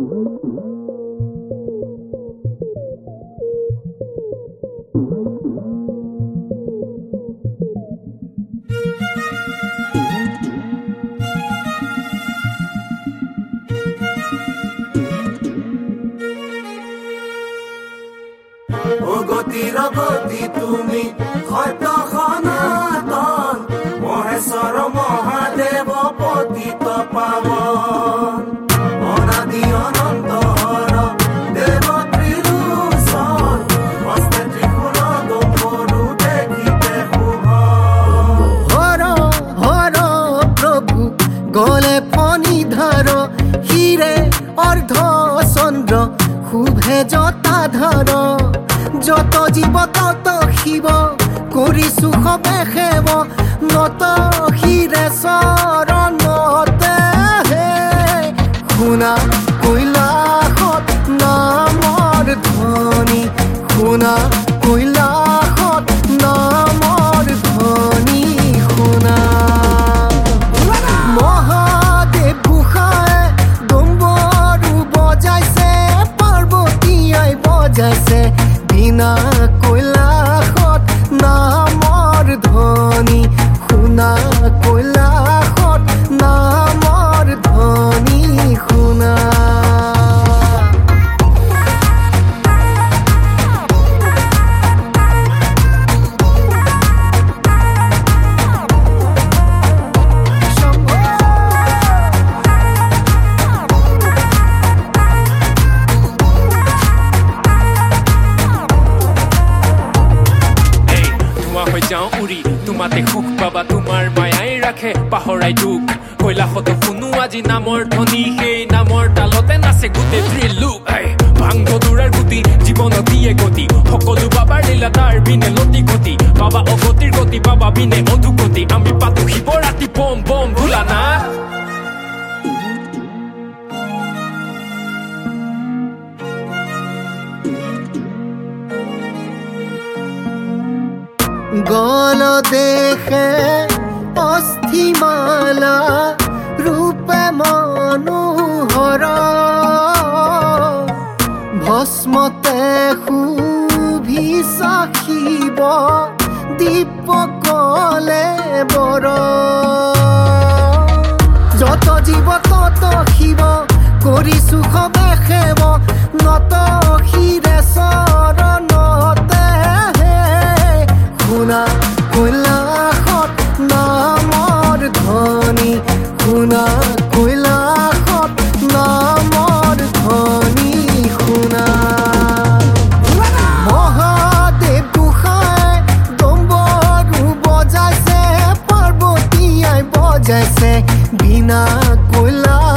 গতিৰ গতি তুমি সত্য সনাতন মহেশ্বৰ মহাদেৱ পতিত পাৱন অনাদি অনন্ত হৰ দেৱ ত্ৰিলোচন হস্তে ত্ৰিশূল গম্ভীৰ দেখিতে শুভ হৰ হৰ প্ৰভু গলে ফণিধৰ হিৰে অৰ্ধ চন্দ্ৰ শুভে জটাধৰ যত জীৱ তত শিৱ কৰি সুখবে সেৱ নত শিৰে চৰণতে হে শুনা কৈলাসত নামৰ ধ্বনি শুনা কৈলাসত নামৰ ধ্বনি শুনা মহাদেৱ গোসাঁই ডম্বৰু বজাইছে পাৰ্বতীয়াই বজাইছে বিনা কৈলাসত নামৰ ধ্বনি শুনা কৈলাসত নামৰ ধ্বনি শুনা উৰি তোমাতে সুখ পাবা তোমাৰ মায়াই ৰাখে পাহৰাই দুখ কৈলাসতো শুনো আজি নামৰ ধ্বনি সেই নামৰ তালতে নাচে গোটেই ত্ৰিলোক ভাংগ দূৰাৰ গুটি জীৱনত দিয়ে গতি সকলো বাবাৰ লীলা তাৰ বিনে লতি গতি বাবা অগতিৰ গতি বাবা বিনে অধুগতি আমি পাতো শিৱ ৰাতি বম বম ভোলা না গল দেখে অস্থিমালা ৰূপে মনোহৰ ভস্মতে শুভি সাখিব দীপকলে বৰ যত জীৱ তত শিৱ কৰি সুখবে সেৱ নত শিৰে চৰণতে শুনা কৈলাসত নামৰ ধ্বনি শুনা কৈলাসত নামৰ ধ্বনি শুনা মহাদেৱ গোসাঁই ডম্বৰু বজাইছে পাৰ্বতীয়াই বজাইছে বিনা কৈলাস